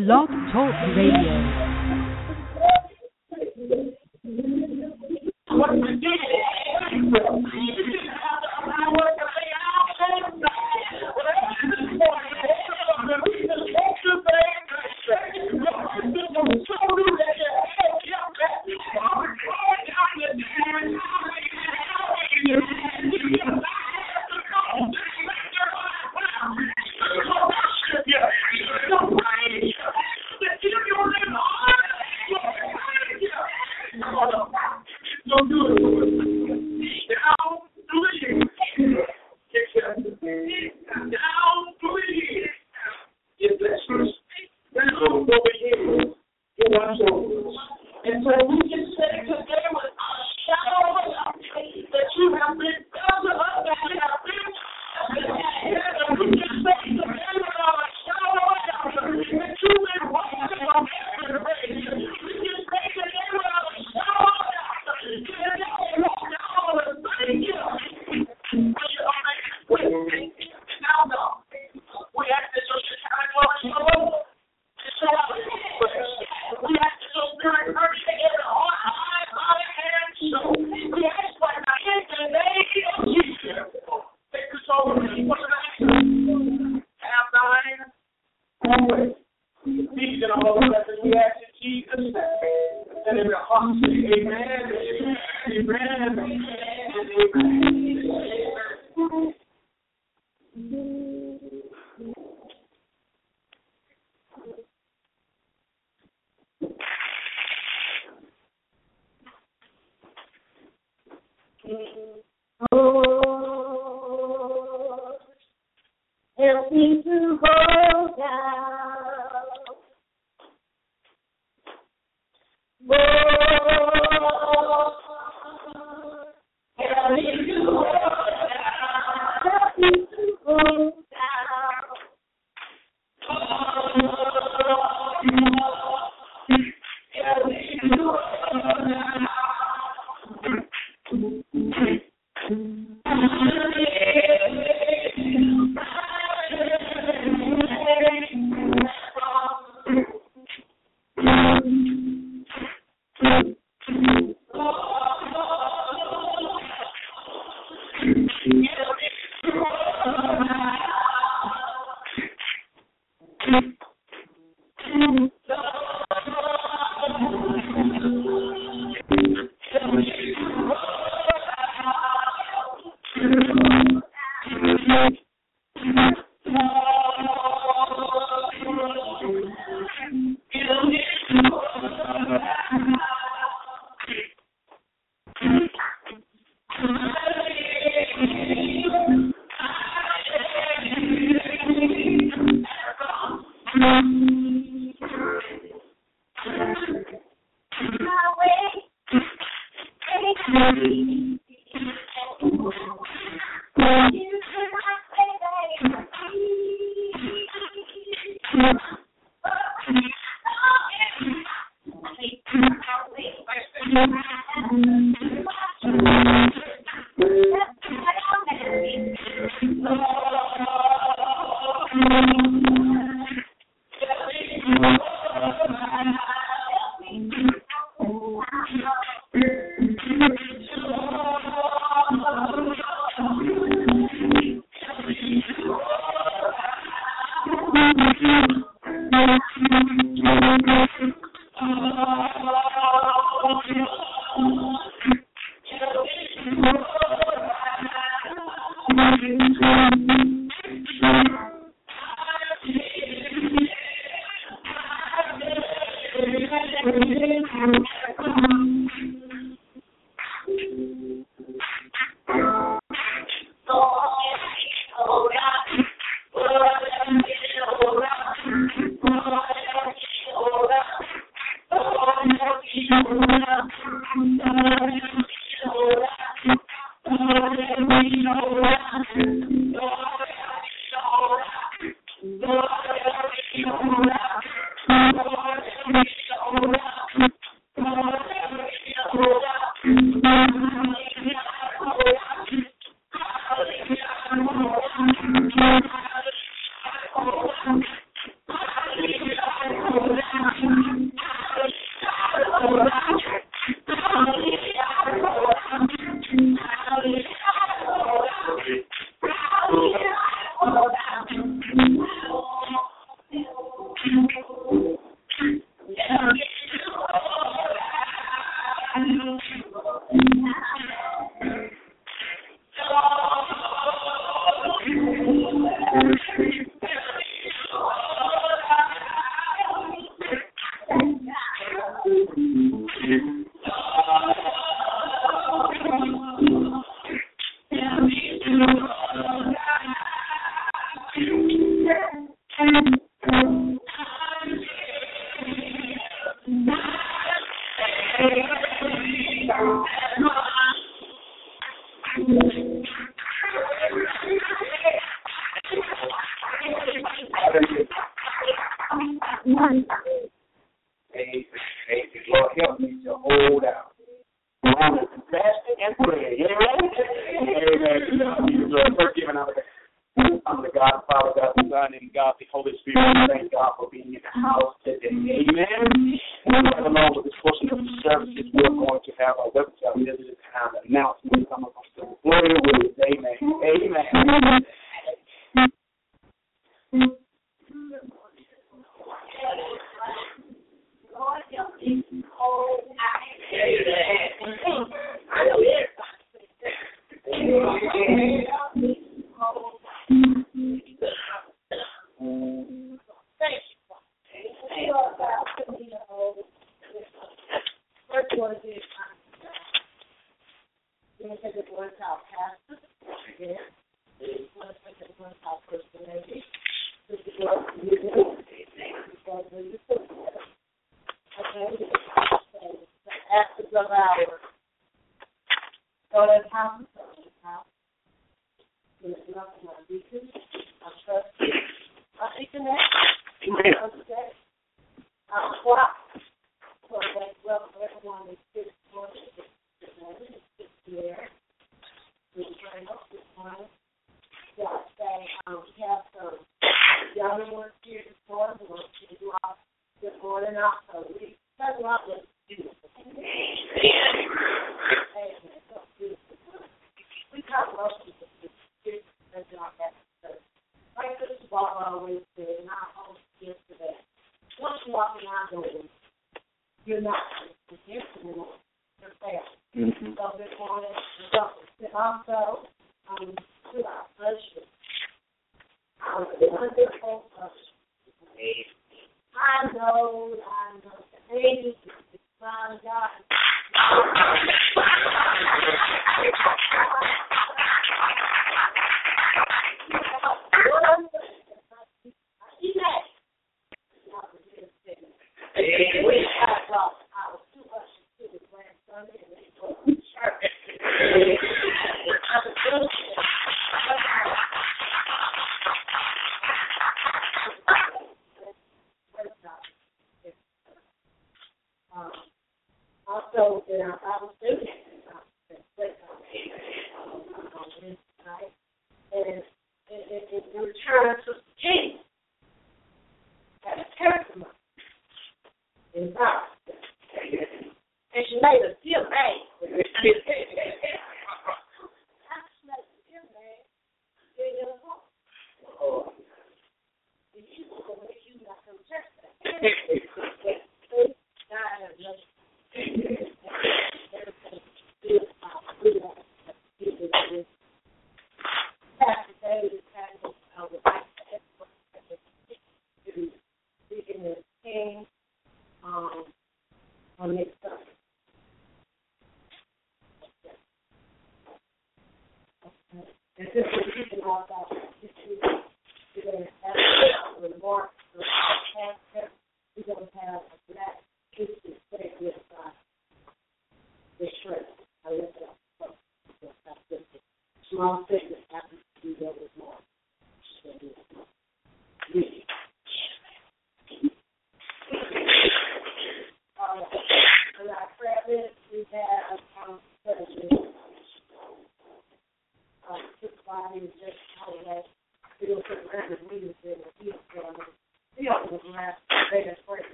Blog Talk Radio. Help me to hold out. Lord, help me to hold out. Help me to hold out. Help me to hold out. Hey, Lord, help me to hold out. Fasting and prayer. Amen. First giving out I'm the God, the Father, God, the Son, and God, the Holy Spirit. Thank God for being in the house today. Amen. And right along with this portion of the services, we're going to have our website visitor time announcement. I'm going to flow with it. Amen. Amen.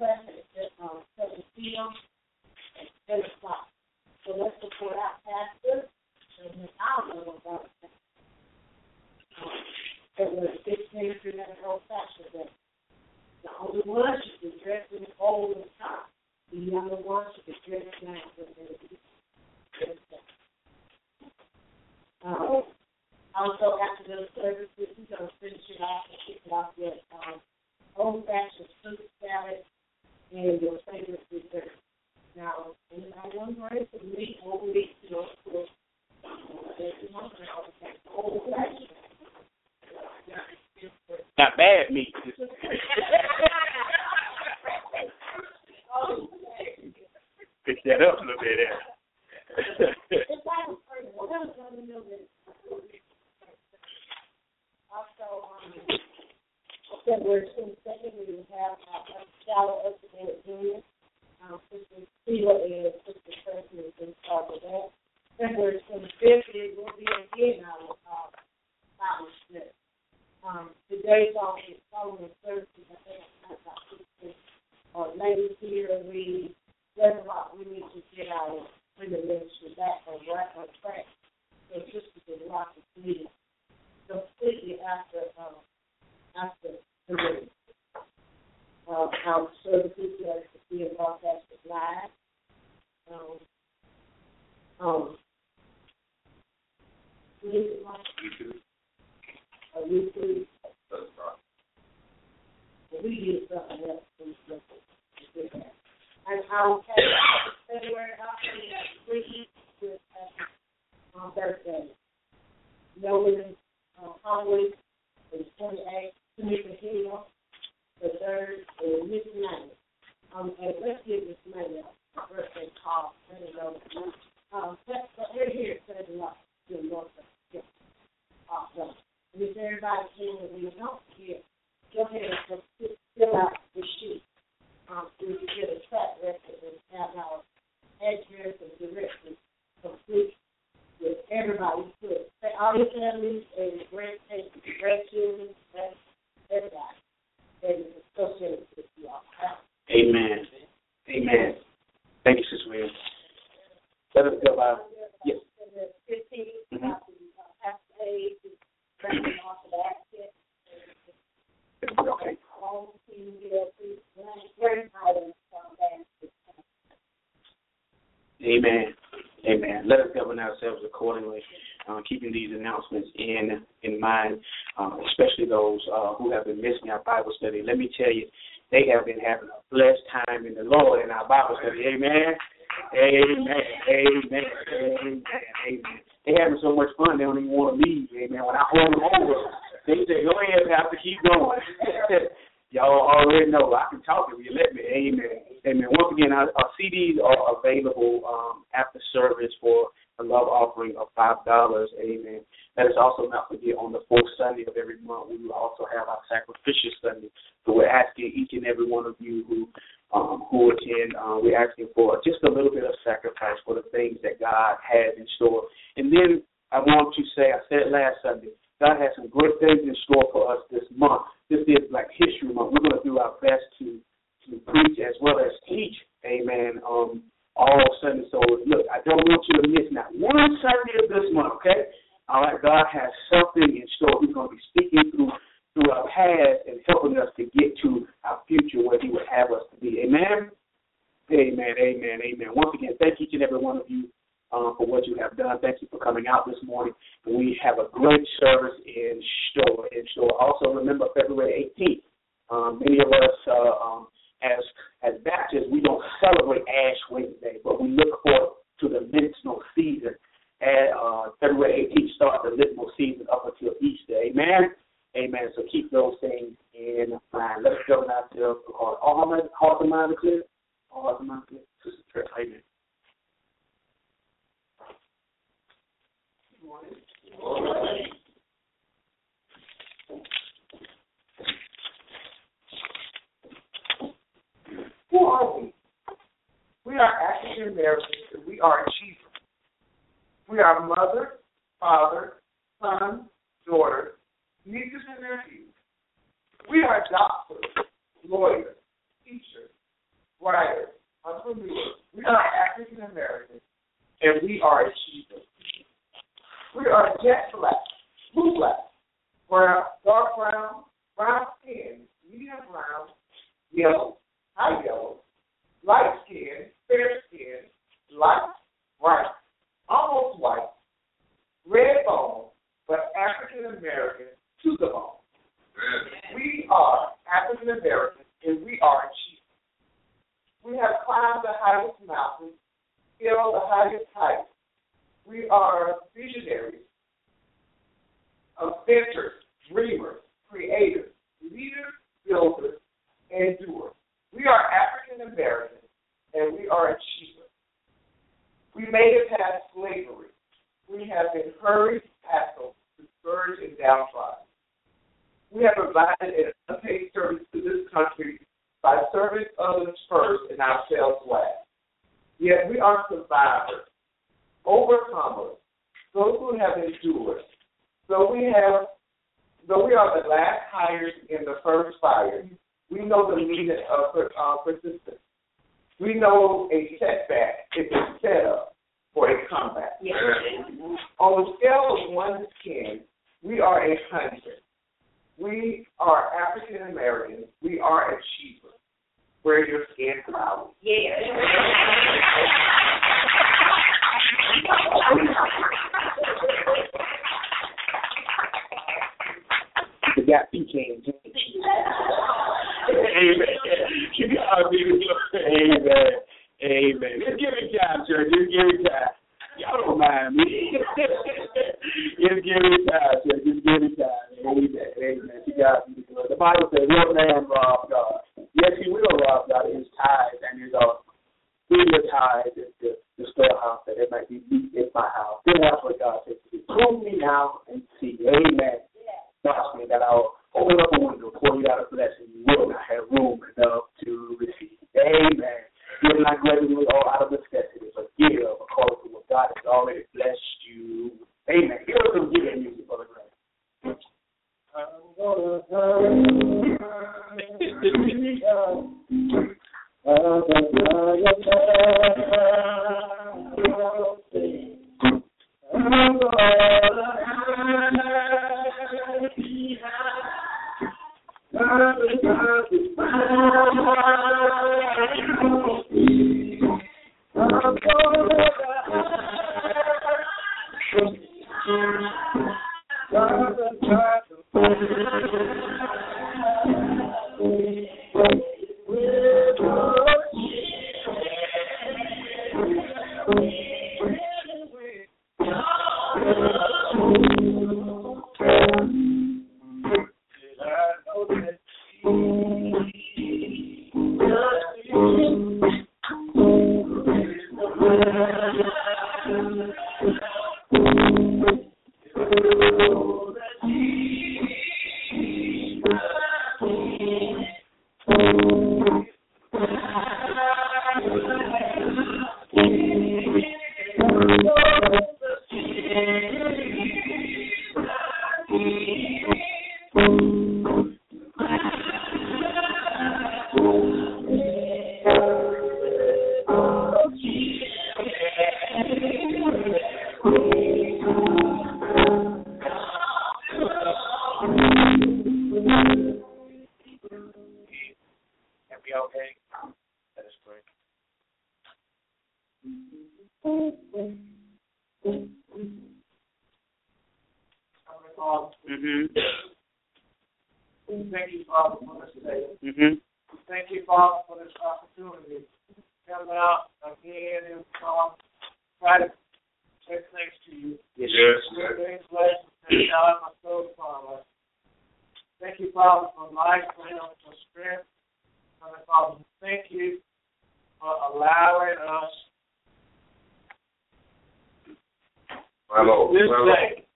class at Southern Field at 10 o'clock. So let's support our pastor. And I don't know about that. It was 16 through that whole pastor day. The older ones should be dressed in old and top. The younger ones should be dressed now. Also, after those services, we're going to finish it off and kick it off with old-fashioned fruit salad and your favorite dessert. Now, anybody want to bring some meat, old meat, old-fashioned. Not bad meat. Pick that up a little bit there. February 22nd, we will have a shallow estimated union. Sister Sheila and Sister Tracy has been part of that. February 25th, it will be again our Bible study. Today's following Thursday, I think I'm about 16. Ladies here, we need to get our women ministry back on track. So sisters and lots of meetings completely after the week. Our services are being broadcasted live. YouTube. We did something else. And I'll have February with on birthday. Nolan Conway is 28. Tamika Hill, the 3rd, and Miss May. And let's give Miss May a birthday call. Let her know. We're here to set it up. Awesome. And if everybody can, and we don't forget, go ahead and fill out the sheet. So we can get a track record and have our address and directions complete with everybody put. All your families and grandchildren, everybody that is associated with you all. Amen. Amen. Thank you, Sister Williams. Let us go by. Yes. 15, Pastor A, bringing off the basket. Okay. All the team get grand items from basket. Amen. Amen. Let us govern ourselves accordingly, keeping these announcements in mind, especially those who have been missing our Bible study. Let me tell you, they have been having a blessed time in the Lord in our Bible study. Amen. Amen. Amen. Amen. Amen. They're having so much fun, they don't even want to leave. Amen. When I hold them over, they say, go ahead, I have to keep going. Y'all already know I can talk if you let me. Amen. Amen. Once again, our CDs are available after service for a love offering of $5. Amen. Let us also not forget on the 4th Sunday of every month, we will also have our Sacrificial Sunday. So we're asking each and every one of you who attend, we're asking for just a little bit of sacrifice for the things that God has in store. And then I want to say, I said last Sunday, God has some great things in store for us this month. This is Black History Month. We're going to do our best to preach as well as teach, amen, all Sunday. So, look, I don't want you to miss not one Sunday of this month, okay? All right, God has something in store. He's going to be speaking through our past and helping us to get to our future where He would have us to be. Amen? Amen, amen, amen. Once again, thank each and every one of you for what you have done. Thank you for coming out this morning. We have a great service in store. Also, remember February 18th. Many of us, as Baptists, we don't celebrate Ash Wednesday, but we look forward to the liturgical season. February 18th starts the liturgical season up until Easter. Amen. Amen. So keep those things in mind. Let's go now to all hearts and minds are clear. All hearts and minds are clear. Sister Trish, amen. Who are we? We are African Americans and we are achievers. We are mother, father, son, daughter, nieces and nephews. We are doctors, lawyers, teachers, writers, entrepreneurs. We are African Americans, and we are achievers. We are jet black, blue black, brown, dark brown, brown skin, medium brown, yellow, high yellow, light skin, fair skin, light, bright, almost white, red bone, but African American to the bone. We are African Americans, and we are achievers. We have climbed the highest mountains, scaled the highest heights. We are visionaries, inventors, dreamers, creators, leaders, builders, and doers. We are African Americans, and we are achievers. We made it past slavery. We have been hurried, hassled, discouraged, and downtrodden. We have provided an unpaid service to this country by serving others first and ourselves last. Yet we are survivors, overcomers, those who have endured. Though we are the last hires in the first fire, we know the meaning of persistence. We know a setback is a setup for a comeback. Yes. On the scale of 1 to 10, we are 100. We are African Americans. We are achievers. Wear your skin proud. Yeah. The got PK. Amen. Amen. Amen. Just give me time, church. Just give me time. Y'all don't mind me. Just give me time, church. Just give me time. Amen. Amen. To God be the glory. The Bible says, "Will man rob God? Yes, he will rob God in his tithes and his offering. Bring your tithes into the storehouse that it might be meat in my house." Then that's what God says to do. Prove me now and see. Amen. Trust me that I'll open up a window, pour you out a blessing. You will not have room enough to receive. Amen. Give not grudgingly or out of necessity, but give according to what God has already blessed you. Amen. Give us some giving music for the grace. I'm Thank you, Father, for this day. Thank you, Father, for this opportunity. Come out again and try to say thanks to you. Yes. Things blessed and God, my soul, Father. Thank you, Father, for life, for strength. Father, thank you for allowing us this day,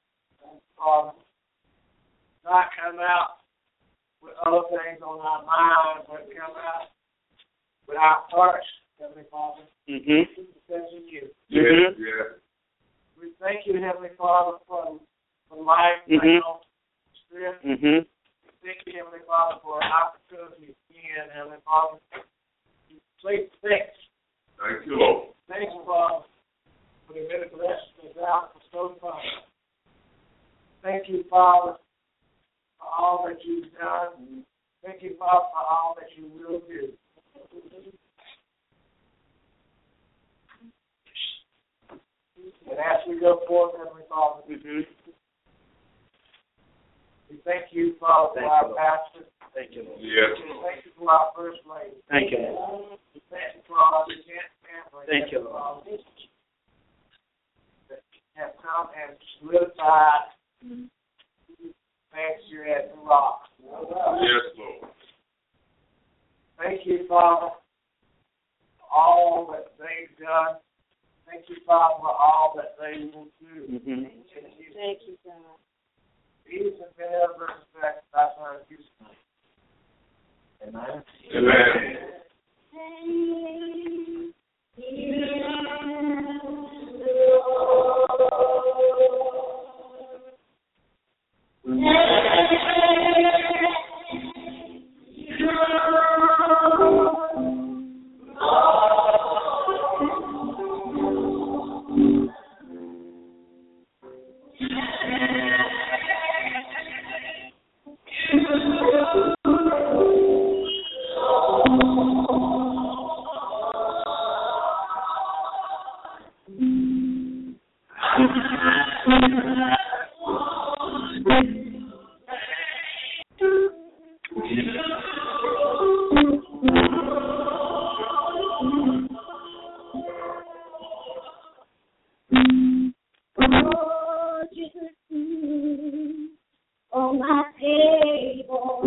not come out with other things on our mind, but come out with our hearts, Heavenly Father. Because of you. We thank you, Heavenly Father, for life, strength. Thank you, Heavenly Father, for an opportunity again, Heavenly Father. You place thanks. Thank you, Lord. Thank you, Father, for the many blessings that thou hast bestowed upon us. Thank you, Father, for all that you've done. Thank you, Father, for all that you will do. And as we go forth, Heavenly Father, we thank you, Father, for our pastor. Thank you, Lord. Yes. Thank you for our First Lady. Thank you, Lord. Thank you for our Regent family. Thank you, Lord. That have come and solidified thanks you at the rock. Yes, Lord. Thank you, Father, for all that they've done. Thank you, Father, for all that they will do. Thank you, God. These have been ever respect. That's our use. Amen. Amen. On my table,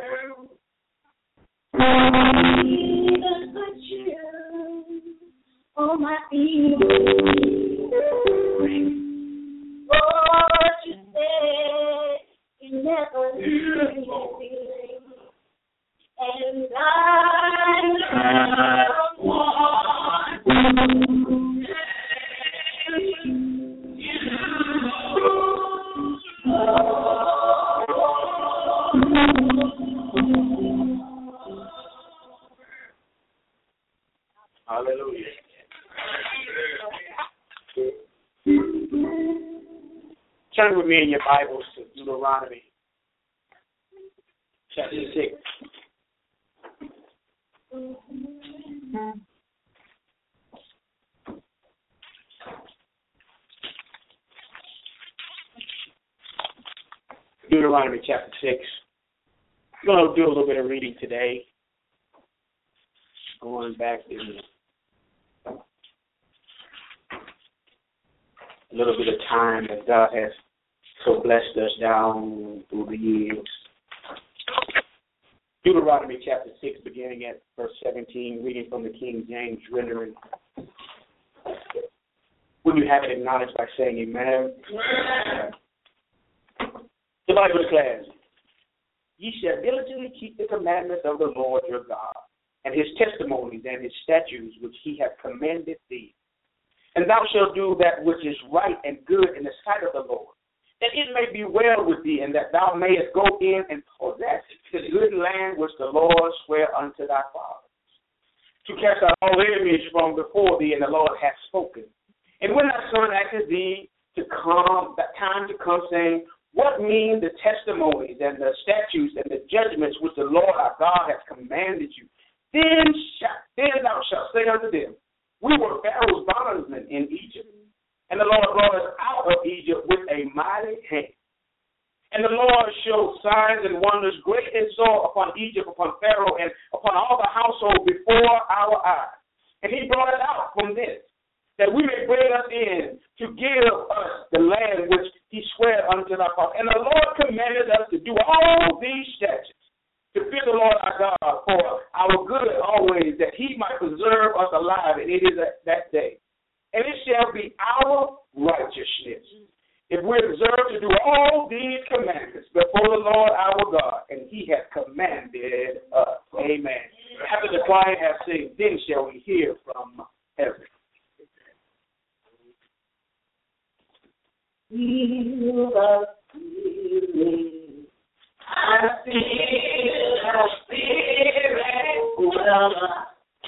Jesus put you on my feet. Lord, you said you never leave me, and I Hallelujah. Turn with me in your Bibles to Deuteronomy chapter 6. Deuteronomy chapter 6. I'm going to do a little bit of reading today. Going back in a little bit of time that God has so blessed us down through the years. Deuteronomy chapter 6, beginning at verse 17, reading from the King James rendering. Will you have it acknowledged by saying amen? The Bible declares, ye shall diligently keep the commandments of the Lord your God, and his testimonies and his statutes which he hath commanded thee. And thou shalt do that which is right and good in the sight of the Lord, that it may be well with thee, and that thou mayest go in and possess the good land which the Lord sware unto thy fathers, to cast out all enemies from before thee, and the Lord hath spoken. And when thy son asketh thee to come, that time to come, saying, what mean the testimonies and the statutes and the judgments which the Lord our God hath commanded you? Then thou shalt say unto them, we were Pharaoh's bondsmen in Egypt, and the Lord brought us out of Egypt with a mighty hand. And the Lord showed signs and wonders great and sore upon Egypt, upon Pharaoh, and upon all the household before our eyes. And he brought us out from this, that we may bring us in to give us the land which he sware unto our fathers. And the Lord commanded us to do all these statutes, to fear the Lord our God for our good always, that he might preserve us alive, and it is that day. And it shall be our righteousness, if we observe to do all these commandments before the Lord our God, and he hath commanded us. Amen. After the choir hath sung, then shall we hear from heaven. Feel the feeling. I feel the spirit well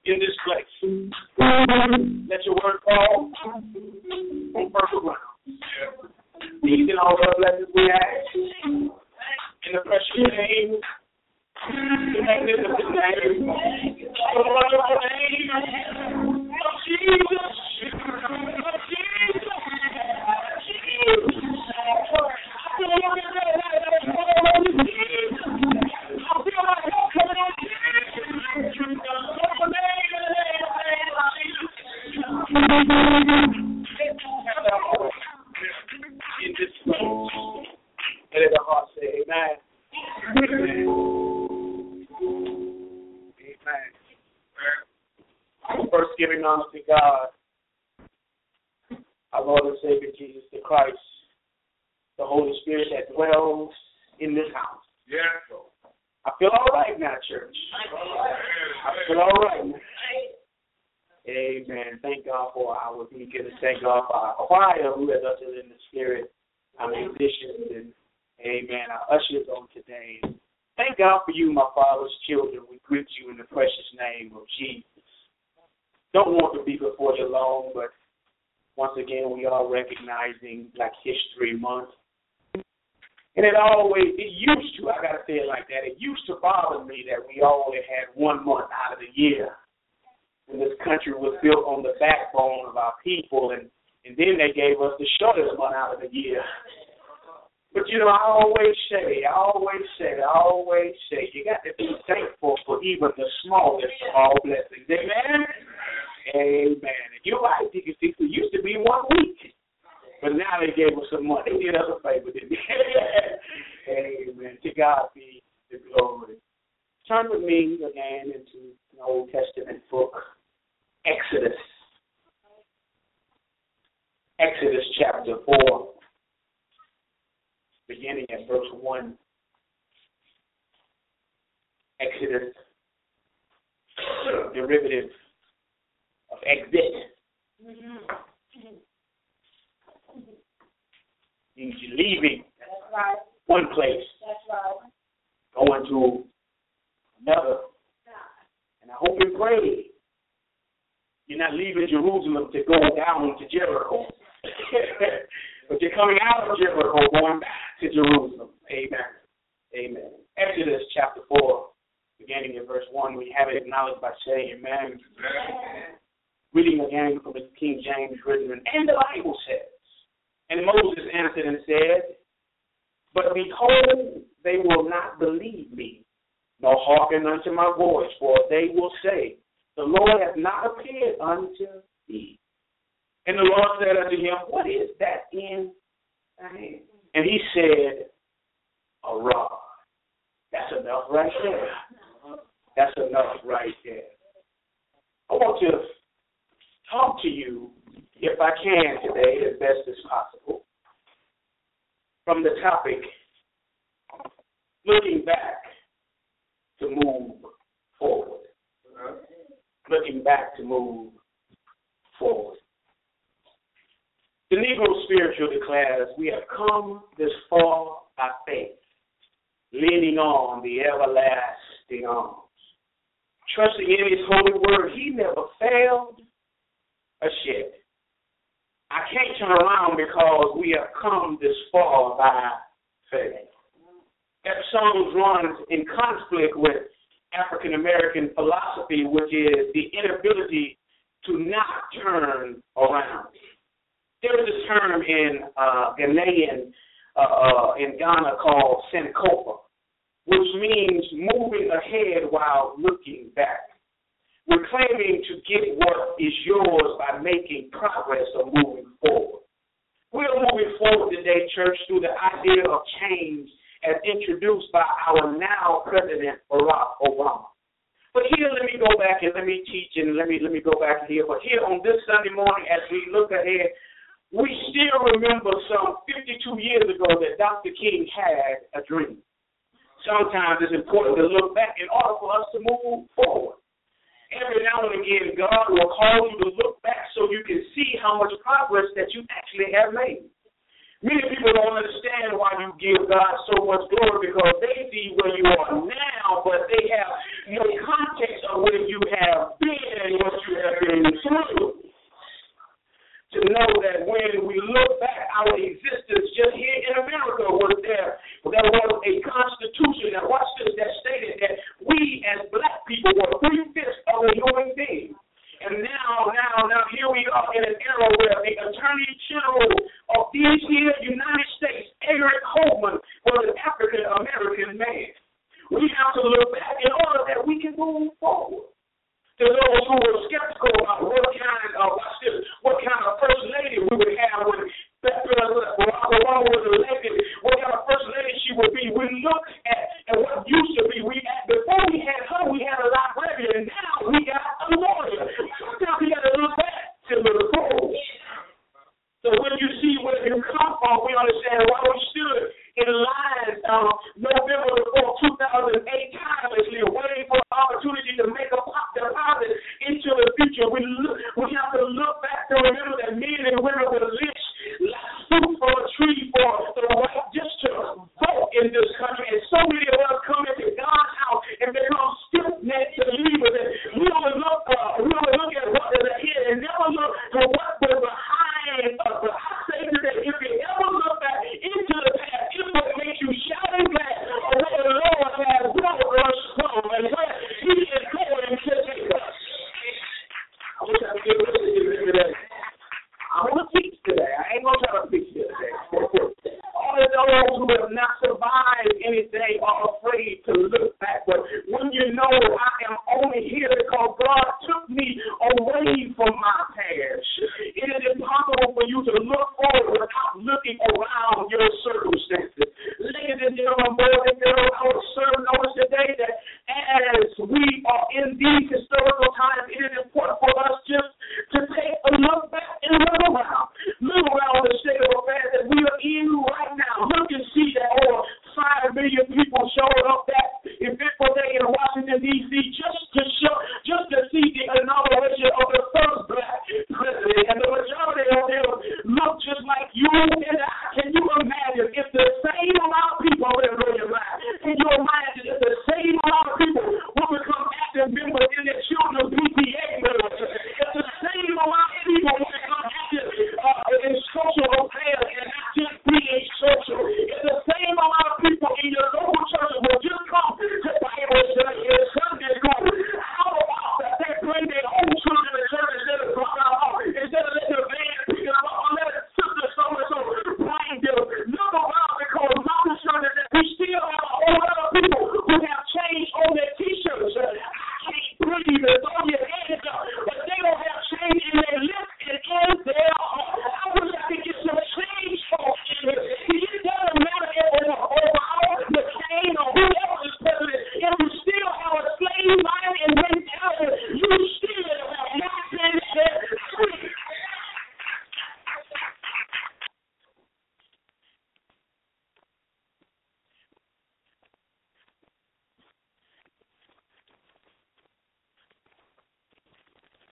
in this place. Let your word fall on fertile ground. These and all the blessings we ask in the precious name, the magnificent name, the wonderful name of Jesus. In this place, and let the heart say amen. Amen. First, giving honor to God, our Lord and Savior Jesus the Christ, the Holy Spirit that dwells in this house. Yes. I feel all right now, church. I feel all right now. Amen. Thank God for our deacons. Thank God for our choir who has ushered in the Spirit, our musicians, and amen, our ushers on today. Thank God for you, my Father's children. We greet you in the precious name of Jesus. Don't want to be before you long, but once again, we are recognizing Black History Month. And it used to, I got to say it like that, it used to bother me that we only had 1 month out of the year. And this country was built on the backbone of our people, and then they gave us the shortest month out of the year. But, you know, I always say, you got to be thankful for even the smallest of all blessings. Amen? Amen. And you're right, Deacon Six, it used to be 1 week. But now they gave us some money. They did us a favor, didn't they? Amen. To God be the glory. Turn with me again into an Old Testament book, Exodus. Exodus chapter 4, beginning at verse 1. Exodus, derivative of exit. Means you're leaving one place, going to another. And I hope and pray you're not leaving Jerusalem to go down to Jericho. But you're coming out of Jericho, going back to Jerusalem. Amen. Amen. Exodus chapter 4, beginning in verse 1, we have it acknowledged by saying amen. Reading again from the King James Version, and the Bible says, and Moses answered and said, but behold, they will not believe me, nor hearken unto my voice, for they will say, the Lord hath not appeared unto thee. And the Lord said unto him, what is that in thy hand? And he said, a rod. That's enough right there. That's enough right there. I want to talk to you, if I can today, as best as possible, from the topic, looking back to move forward. Looking back to move forward. The Negro Spiritual declares, we have come this far by faith, leaning on the everlasting arms. Trusting in his holy word, he never failed a shed. I can't turn around because we have come this far by faith. That song runs in conflict with African American philosophy, which is the inability to not turn around. There is a term in in Ghana called Sankofa, which means moving ahead while looking back. We're claiming to get what is yours by making progress or moving forward. We're moving forward today, church, through the idea of change as introduced by our now President Barack Obama. But here, let me go back and let me teach and let me go back here. But here on this Sunday morning, as we look ahead, we still remember some 52 years ago that Dr. King had a dream. Sometimes it's important to look back in order for us to move forward. Every now and again, God will call you to look back so you can see how much progress that you actually have made. Many people don't understand why you give God so much glory because they see where you are now, but they have no context of where you have been know that when we look back, our existence just here in America was there. There was a constitution that, watch this, that stated that we as black people were 3/5 of a human being. And now here we are in an era where the Attorney General of these here United States, Eric Holman, was an African American man. We have to look back in order that we can move forward. To those who were skeptical about what kind of first lady we would have when Barack Obama was elected, what kind of first lady she would be. We look at what used to be. Before we had her, we had a librarian, and now we got a lawyer. Sometimes we got to look back to look forward. So when you see where you come from, we understand why we stood in line November 4, 2008, tirelessly waiting for an opportunity to make a deposit into the future. We have to look back to remember that men and women were lynched like fruit from a tree for the right just to vote in this country. And so many of us come into God's house and become stiff-necked believers. And we only look at what is ahead and never look to what was behind us. But I say that if you ever look back into the past, it will make you shout and clap of what the Lord has brought us from and where He is going to take us. I wish I could get rid of today. I want to teach today. I ain't going to try to preach here today. All of those who have not survived anything are afraid to look back. But when you know I am only here because God took me away from my past, it is impossible for you to look forward without looking around your circumstances. Ladies and gentlemen, boys and girls, I would serve notice today that as we are in these historical times, it is important for us just to take a look back and look around. Look around the state of affairs that we are in right now. Look and see that over 5 million people showed up that eventful day in Washington, D.C. just to see the inauguration of the first